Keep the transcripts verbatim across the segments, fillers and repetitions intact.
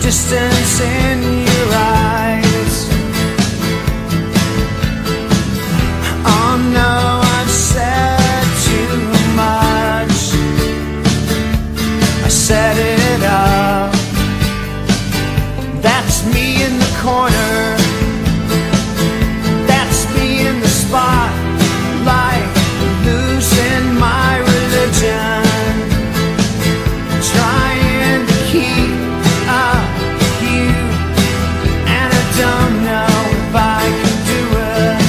distance in your eyes. Oh no, I've said too much. I set it up. That's me in the corner. That's me in the spotlight, losing my religion, trying to keep up with you, and I don't know if I can do it.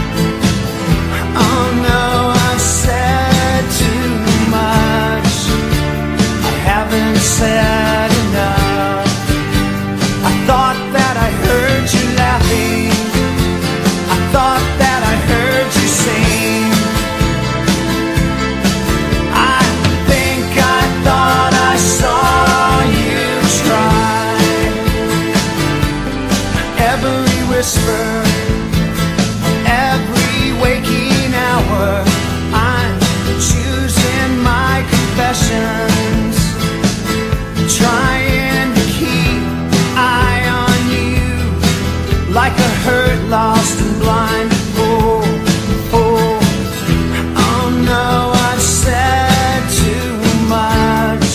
Oh no, I've said too much. I haven't said enough. I thought that I heard you laughing. I thought that I heard you sing. I think I thought I saw you try. Every whisper, every waking hour, I'm choosing my confessions, trying to keep eye on you, like a hurt, lost and blind. Oh, oh, oh no, I've said too much.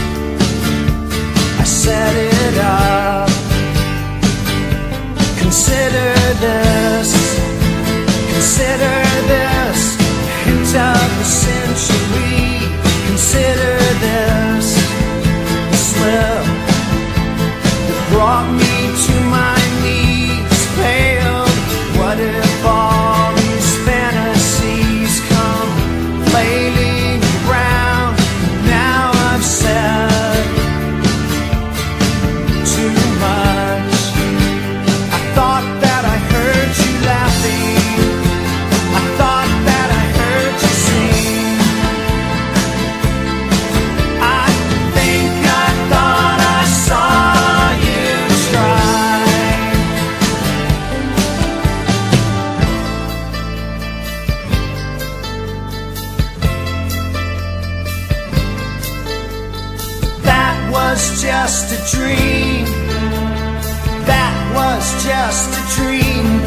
I set it up. Consider this, consider this, hint of the century. Consider this, the slip that brought me to my knees, failed. What if all these fantasies come flailing around? Now I've said too much. I thought that I heard you laughing. I thought that I heard you sing. I think I thought I saw you try. That was just a dream. That was just a dream.